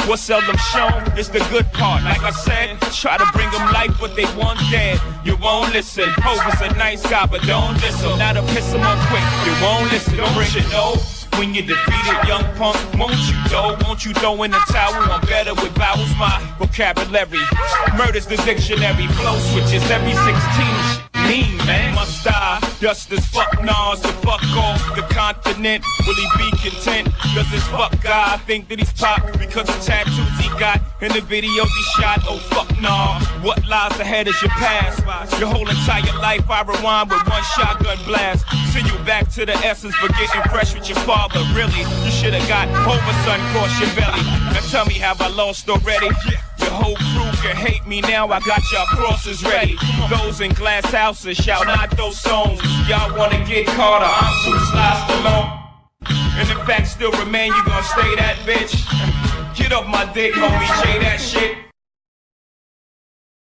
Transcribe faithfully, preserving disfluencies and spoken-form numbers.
What's seldom shown is the good part. Like I said, try to bring them life, but they want dead. You won't listen. Hope is a nice guy, but don't listen. Not to piss him on quick. You won't listen. Don't you know? When you defeated young punk, won't you though? Won't you throw in the towel? I'm better with vowels, my vocabulary. Murder's the dictionary. Flow switches every sixteen. Mean, man, must die. Just as fuck Nas to fuck off the continent. Will he be content? Does this fuck guy think that he's pop because of tattoos he got in the videos he shot? Oh fuck nah. What lies ahead is your past. Your whole entire life I rewind with one shotgun blast. Send you back to the essence for getting fresh with your father. Really, you should've got over son cross your belly. Now tell me, have I lost already? Your whole crew can hate me now, I got y'all crosses ready. Those in glass houses shout out those songs. Y'all wanna get Carter, I'm too sliced alone. And the fact still remain, you gon' stay that bitch. Get off my dick, homie, Jay that shit.